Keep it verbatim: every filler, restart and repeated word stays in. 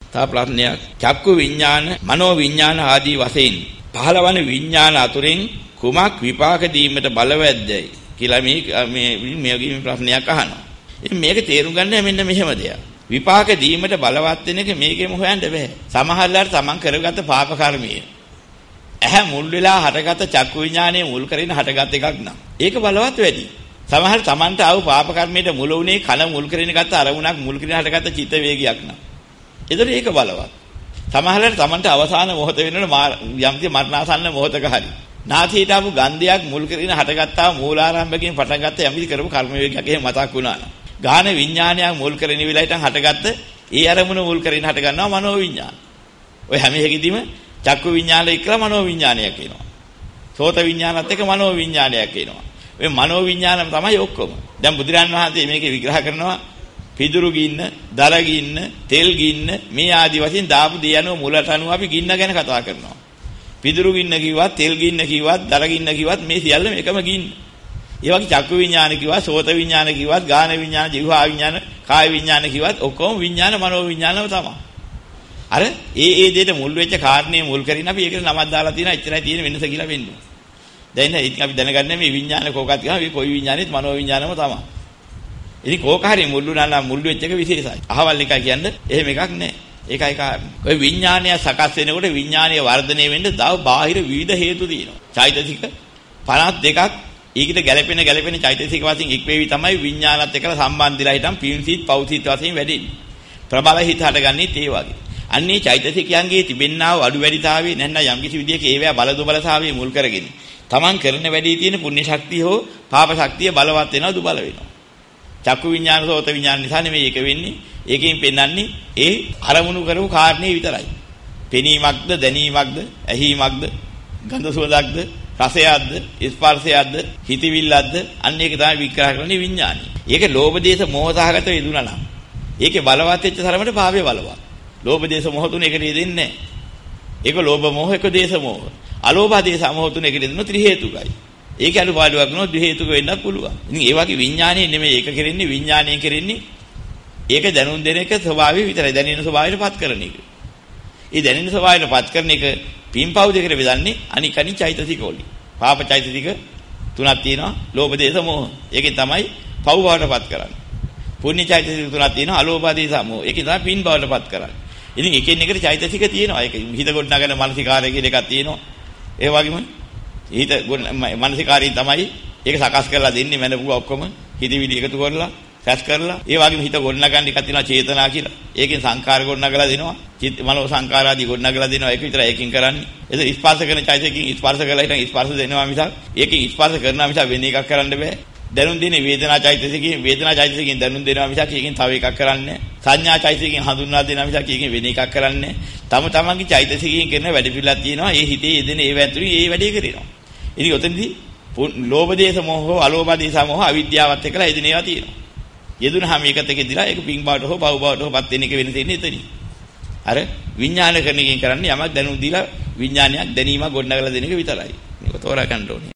තව ප්‍රශ්නයක්. චක්කු විඥාන, මනෝ විඥාන ආදී වශයෙන් පහළවන විඥාන අතුරෙන් කුමක් විපාක දීමට බලවැද්දයි කියලා මේ මේ මේ ප්‍රශ්නයක් අහනවා. ඉතින් මේක තේරුම් ගන්න මෙන්න මෙහෙම දෙයක්. විපාක දීමට බලවත් වෙන එක මේකෙම හොයන්න බෑ. සමහරලාට තමන් කරගත්ත පාප කර්මය. ඇහැ මුල් වෙලා හටගත්ත චක්කු විඥානයේ මුල් කරගෙන හටගත් එකක් නම් ඒක බලවත් වැඩි. සමහර තමන්ට ආව පාප කර්මයට මුල උනේ කන මුල් කරගෙන ගත්ත අරමුණක් මුල් කරගෙන හටගත්ත චිත්ත වේගයක් නම්. ඒතර ඒක බලවත්. සමහරලාට තමන්ට අවසාන මොහොත වෙනකොට යම්කි මරණාසන්න මොහොතක හරි නාසයට ආපු ගන්ධයක් මුල් කරගෙන හටගත්තා මූලාරම්භකයෙන් පටන් ගත්ත යම්කි කරපු කර්ම වේගයක් එහෙම මතක් වුණා නම් ගාන විඥානයක් මුල් කරගෙන ඉවිලා හිටන් හටගත්ත ඒ අරමුණ මුල් කරගෙන හට ගන්නවා මනෝ විඥාන. ඔය හැම එකෙදිම චක්කු විඥානය එක්කලා මනෝ විඥානයක් එනවා. සෝත විඥානත් එක්ක මනෝ විඥානයක් එනවා. ඔය මනෝ විඥානම තමයි ඔක්කොම. දැන් බුදුරන් වහන්සේ මේකේ විග්‍රහ කරනවා පිදුරු ගින්න, දර ගින්න, තෙල් ගින්න මේ ආදි වශයෙන් දාපු දේ යනවා මුලට අනුව අපි ගින්න ගැන කතා කරනවා. පිදුරු ගින්න කිව්වත්, තෙල් ගින්න කිව්වත්, දර ගින්න කිව්වත් මේ සියල්ලම එකම ගින්න. ඒ වගේ චක්කු විඥාන කිව්වා, සෝත විඥාන කිව්වත්, ගාන විඥාන, જીවහා විඥාන, කාය විඥාන කිව්වත් ඔක්කොම විඥාන මනෝ විඥානම තමයි. අර ඒ ඒ දෙයට මුල් වෙච්ච කාරණේ මුල් කරගෙන අපි ඒකට නමක් දාලා තියෙනවා. එච්චරයි තියෙන වෙනස කියලා වෙන්නේ. දැන් ඉතින් අපි දැනගන්නේ මේ විඥාන කෝකත් කියනවා. මේ කොයි විඥානෙත් මනෝ විඥානම තමයි. ඉතින් කෝක හරිය මුල් වුණා නම් මුල් වෙච්ච එක විශේෂයි. අහවල් එකයි කියන්නේ එහෙම එකක් නැහැ. ඒකයි කාරණේ. ඔය විඥානය සකස් වෙනකොට විඥානීය වර්ධනය වෙන්න තව බාහිර විවිධ හේතු තියෙනවා. චෛතසික පනස් දෙකක් ඊකට ගැළපෙන ගැළපෙන චෛතසික වශයෙන් එක්වේවි තමයි විඥානත් එක්කලා සම්බන්ධිලා හිටන් පින්සිත පෞසිත වශයෙන් වැඩෙන්නේ. ප්‍රබල හිත හටගන්නේ ඒ වගේ. අන්නේ චෛතසිකයන්ගේ තිබෙන්නා වූ අඩු වැඩිතාවය නැත්නම් යම්කිසි විදියක ඒවැ බල දුබලතාවයේ මුල් කරගෙන තමන් කරන වැඩේ තියෙන පුණ්‍ය ශක්තිය හෝ පාප ශක්තිය බලවත් වෙනවා දුබල වෙනවා. චක්කු විඥාන සෝත විඥාන නිසා නෙමෙයි ඒක වෙන්නේ. ඒකෙන් පෙන්වන්නේ ඒ අරමුණු කරපු කාරණේ විතරයි. පෙනීමක්ද, දැනීමක්ද, ඇහිීමක්ද, ගන්ධ සුවඳක්ද, රසයක්ද, ස්පර්ශයක්ද, හිතවිල්ලක්ද අන්න ඒක තමයි විග්‍රහ කරන්නේ විඥානය. ඒක ලෝභ දේශ මොහ සහගත වේදුනා නම්. ඒකේ බලවත් වෙච්ච තරමට පාපේ බලවත්. ලෝභ දේශ මොහ තුන එකට යෙදෙන්නේ නැහැ. ඒක ලෝභ මොහ එක දේශ මොහ. අලෝභ දේශ මොහ තුන එකට යෙදෙන ත්‍රි හේතුකයි. ඒක අනුපාඩුවක් නෝ ද්වි හේතුක වෙන්නත් පුළුවන්. ඉතින් ඒ වගේ විඥානයේ නෙමෙයි ඒක කරන්නේ විඥානයෙන් කරන්නේ ඒක දැනුම් දෙන එක ස්වභාවය විතරයි. දැනෙන ස්වභාවයටපත් කරන එක. ඒ දැනෙන ස්වභාවයටපත් කරන එක පින්පව් දෙකට බෙදන්නේ අනික අනිත් චෛතසික වලින්. පාප චෛතසික තුනක් තියෙනවා. ලෝභ දේශ මොහ. ඒකෙන් තමයි පව් බවටපත් කරන්නේ. පුණ්‍ය චෛතසික තුනක් තියෙනවා. අලෝභ දේශ මොහ. ඒකෙන් තමයි පින් බවටපත් කරන්නේ. ඉතින් එකින් එකට චෛතසික තියෙනවා. ඒක හිත ගොඩනගන මානසිකාරය කියන එකක් තියෙනවා. ඒ වගේම හිත මානසිකාරී තමයි ඒක සකස් කරලා දෙන්නේ මනපුව ඔක්කොම හිතවිලි එකතු කරලා සැස් කරලා ඒ වගේම හිත ගොඩනගන්න එකක් තියෙනවා චේතනා කියලා. ඒකෙන් සංකාර ගොඩනගලා දෙනවා. චිත්ත මනෝ සංකාර ආදී ගොඩනගලා දෙනවා. ඒක විතරයි ඒකෙන් කරන්නේ. ඒක ස්පර්ශ කරන චෛතසිකකින් ස්පර්ශ කරලා හිටන් ස්පර්ශ දෙනවා මිසක් ඒකෙන් ස්පර්ශ කරනවා මිසක් වෙන එකක් කරන්න බෑ. දැනුම් දෙන්නේ වේදනා චෛතසිකකින් වේදනා චෛතසිකකින් දැනුම් දෙනවා මිසක් ඒකෙන් තව එකක් කරන්නේ නැහැ. සංඥා චෛතසිකකින් හඳුන්වා දෙනවා මිසක් ඒකෙන් වෙන එකක් කරන්නේ නැහැ. තම තමන්ගේ චෛතසිකකින් කරන වැඩ පිළිලක් තියෙනවා. ඒ හිතේ යෙදෙන ඒ වැතුරු ඒ වැඩේ කරනවා. ඉතින් ඔතනදී ලෝභ දේශ මොහ අලෝභ දේශ මොහ අවිද්‍යාවත් එක්කලා යෙදෙන ඒවා තියෙනවා. යෙදුනහම ඒකත් එක්ක දිලා ඒක පිං බවට හෝ බව බවට හෝ පත් වෙන එක වෙන තියෙන්නේ එතනින්. අර විඥාන කරන එකෙන් කරන්නේ යමක් දැනුම් දීලා විඥානයක් දැනීමක් ගොඩනගලා දෙන එක විතරයි. මේක තෝරා ගන්න ඕනේ.